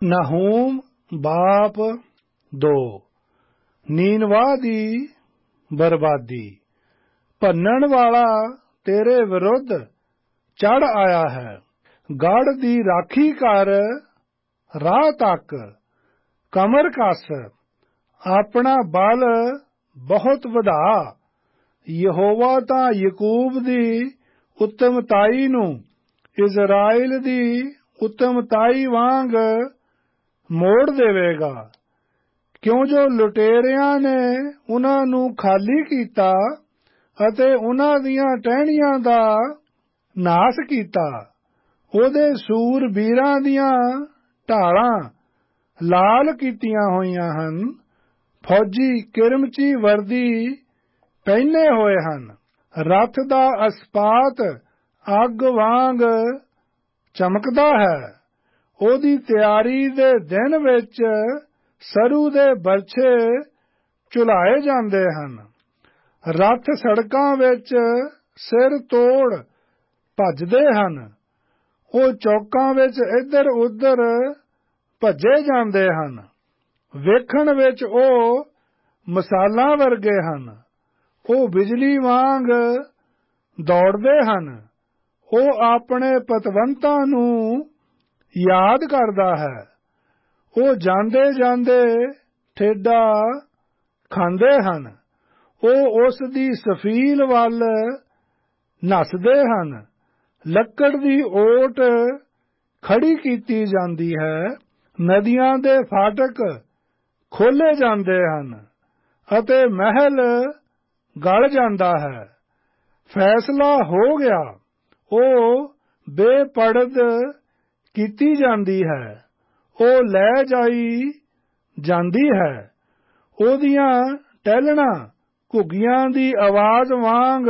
ਨਹੂਮ ਬਾਪ 2 ਨੀਨਵਾਹ ਦੀ ਬਰਬਾਦੀ। ਭੰਨਣ ਵਾਲਾ ਤੇਰੇ ਵਿਰੁੱਧ ਚੜ ਆਇਆ ਹੈ। ਗੜ੍ਹ ਦੀ ਰਾਖੀ ਕਰ, ਰਾਹ ਤੱਕ ਕਮਰ ਕੱਸ। ਆਪਣਾ ਬਲ ਬਹੁਤ ਵਧਾ। ਯਹੋਵਾ ਤਾਂ ਯਕੂਬ ਦੀ ਉੱਤਮਤਾਈ ਨੂੰ ਇਜ਼ਰਾਈਲ ਦੀ ਉੱਤਮਤਾਈ ਵਾਂਗ ਮੋੜ ਦੇਵੇਗਾ। ਕਿਉਂ ਜੋ ਲੁਟੇਰਿਆਂ ਨੇ ਉਹਨਾਂ ਨੂੰ ਖਾਲੀ ਕੀਤਾ ਅਤੇ ਉਹਨਾਂ ਦੀਆਂ ਟਹਿਣੀਆਂ ਦਾ ਨਾਸ ਕੀਤਾ। ਉਹਦੇ ਸੂਰਬੀਰਾਂ ਦੀਆਂ ਢਾਲਾਂ ਲਾਲ ਕੀਤੀਆਂ ਹੋਈਆਂ ਹਨ। ਫੌਜੀ ਕਿਰਮਚੀ ਵਰਦੀ ਪਹਿਨੇ ਹੋਏ ਹਨ। ਰੱਥ ਦਾ ਅਸਪਾਤ ਅੱਗ ਵਾਂਗ ਚਮਕਦਾ ਹੈ। ਉਹਦੀ ਤਿਆਰੀ ਦੇ ਦਿਨ ਵਿੱਚ ਸਰੂ ਦੇ ਬਰਛੇ ਝੁਲਾਏ ਜਾਂਦੇ ਹਨ। ਰੱਥ ਸੜਕਾਂ ਵਿੱਚ ਸਿਰ ਤੋੜ ਭੱਜਦੇ ਹਨ। ਉਹ ਚੌਕਾਂ ਵਿੱਚ ਇੱਧਰ ਉੱਧਰ ਭੱਜੇ ਜਾਂਦੇ ਹਨ। ਵੇਖਣ ਵਿੱਚ ਉਹ ਮਸਾਲਾਂ ਵਰਗੇ ਹਨ। ਉਹ ਬਿਜਲੀ ਵਾਂਗ ਦੌੜਦੇ ਹਨ। ਉਹ ਆਪਣੇ ਪਤਵੰਤਾਂ ਨੂੰ ਯਾਦ ਕਰਦਾ ਹੈ। ਉਹ ਜਾਂਦੇ ਜਾਂਦੇ ਠੇਡਾ ਖਾਂਦੇ ਹਨ। ਉਹ ਉਸ ਦੀ ਸਫੀਲ ਵੱਲ ਨੱਸਦੇ ਹਨ। ਲੱਕੜ ਦੀ ਓਟ ਖੜੀ ਕੀਤੀ ਜਾਂਦੀ ਹੈ। ਨਦੀਆਂ ਦੇ ਫਾਟਕ ਖੋਲ੍ਹੇ ਜਾਂਦੇ ਹਨ ਅਤੇ ਮਹਿਲ ਗਲ ਜਾਂਦਾ ਹੈ। ਫੈਸਲਾ ਹੋ ਗਿਆ। ਉਹ ਬੇਪੜਦ ਕੀਤੀ ਜਾਂਦੀ ਹੈ। ਉਹ ਲੈ ਜਾਈ ਜਾਂਦੀ ਹੈ। ਉਹਦੀਆਂ ਟਹਿਲਣਾ ਘੁੱਗੀਆਂ ਦੀ ਆਵਾਜ਼ ਵਾਂਗ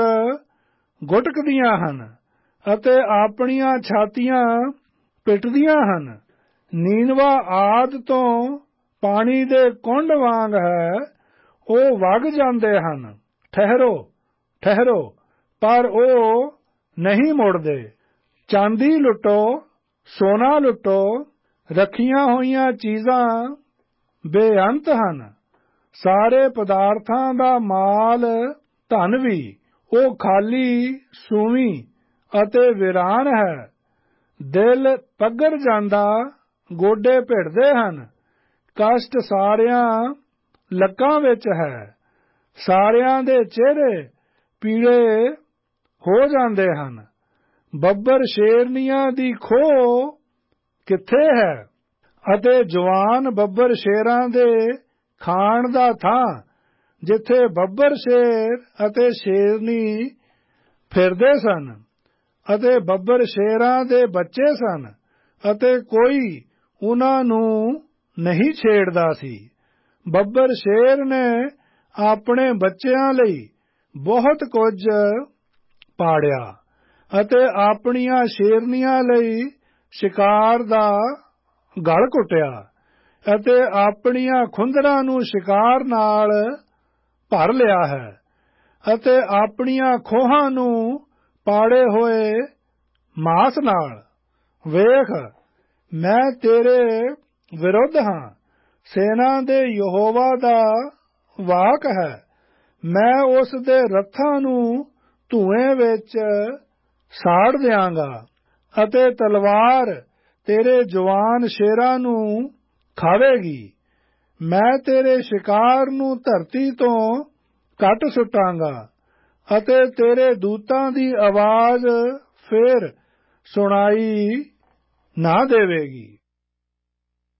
ਗੁਟਕਦੀਆਂ ਹਨ ਅਤੇ ਆਪਣੀਆਂ ਛਾਤੀਆਂ ਪਿੱਟਦੀਆਂ ਹਨ। ਨੀਨਵਾਹ ਆਦਿ ਤੋਂ ਪਾਣੀ ਦੇ ਕੁੰਡ ਵਾਂਗ ਹੈ। ਉਹ ਵਗ ਜਾਂਦੇ ਹਨ। ਠਹਿਰੋ, ਠਹਿਰੋ, ਪਰ ਉਹ ਨਹੀਂ ਮੁੜਦੇ। ਚਾਂਦੀ ਲੁੱਟੋ, ਸੋਨਾ ਲੁੱਟੋ। ਰੱਖੀਆਂ ਹੋਈਆਂ ਚੀਜ਼ਾਂ ਬੇਅੰਤ ਹਨ। ਸਾਰੇ ਪਦਾਰਥਾਂ ਦਾ ਮਾਲ ਧਨ ਵੀ। ਉਹ ਖਾਲੀ ਸੂਵੀਂ ਅਤੇ ਵੀਰਾਨ ਹੈ। ਦਿਲ ਪੱਗਰ ਜਾਂਦਾ, ਗੋਡੇ ਭਿੜਦੇ ਹਨ। ਕਸ਼ਟ ਸਾਰਿਆਂ ਲੱਕਾਂ ਵਿੱਚ ਹੈ। ਸਾਰਿਆਂ ਦੇ ਚਿਹਰੇ ਪੀਲੇ ਹੋ ਜਾਂਦੇ ਹਨ। ਬੱਬਰ ਸ਼ੇਰਨੀਆਂ ਦੀ ਖੋਹ ਕਿੱਥੇ ਹੈ ਅਤੇ ਜਵਾਨ ਬੱਬਰ ਸ਼ੇਰਾਂ ਦੇ ਖਾਣ ਦਾ ਥਾਂ, ਜਿੱਥੇ ਬੱਬਰ ਸ਼ੇਰ ਅਤੇ ਸ਼ੇਰਨੀ ਫਿਰਦੇ ਸਨ ਅਤੇ ਬੱਬਰ ਸ਼ੇਰਾਂ ਦੇ ਬੱਚੇ ਸਨ ਅਤੇ ਕੋਈ ਉਹਨਾਂ ਨੂੰ ਨਹੀਂ ਛੇੜਦਾ ਸੀ। ਬੱਬਰ ਸ਼ੇਰ ਨੇ ਆਪਣੇ ਬੱਚਿਆਂ ਲਈ ਬਹੁਤ ਕੁਝ ਪਾੜਿਆ ਅਤੇ ਆਪਣੀਆਂ ਸ਼ੇਰਨੀਆਂ ਲਈ ਸ਼ਿਕਾਰ ਦਾ ਗਲ ਘੁੱਟਿਆ ਅਤੇ ਆਪਣੀਆਂ ਖੁੰਦਰਾਂ ਨੂੰ ਸ਼ਿਕਾਰ ਨਾਲ ਭਰ ਲਿਆ ਹੈ ਅਤੇ ਆਪਣੀਆਂ ਖੋਹਾਂ ਨੂੰ ਪਾੜੇ ਹੋਏ ਮਾਸ ਨਾਲ। ਵੇਖ, ਮੈਂ ਤੇਰੇ ਵਿਰੁੱਧ ਹਾਂ। ਸੈਨਾ ਦੇ ਯਹੋਵਾ ਦਾ ਵਾਕ ਹੈ। ਮੈਂ ਉਸ ਦੇ ਰੱਥਾਂ ਨੂੰ ਧੂਏ ਵਿੱਚ ਸਾੜ ਦਿਆਂਗਾ ਅਤੇ ਤਲਵਾਰ ਤੇਰੇ ਜਵਾਨ ਸ਼ੇਰਾਂ ਨੂੰ ਖਾਵੇਗੀ। ਮੈਂ ਤੇਰੇ ਸ਼ਿਕਾਰ ਨੂੰ ਧਰਤੀ ਤੋਂ ਕੱਟ ਸੁੱਟਾਂਗਾ ਅਤੇ ਤੇਰੇ ਦੂਤਾਂ ਦੀ ਆਵਾਜ਼ ਫੇਰ ਸੁਣਾਈ ਨਾ ਦੇਵੇਗੀ।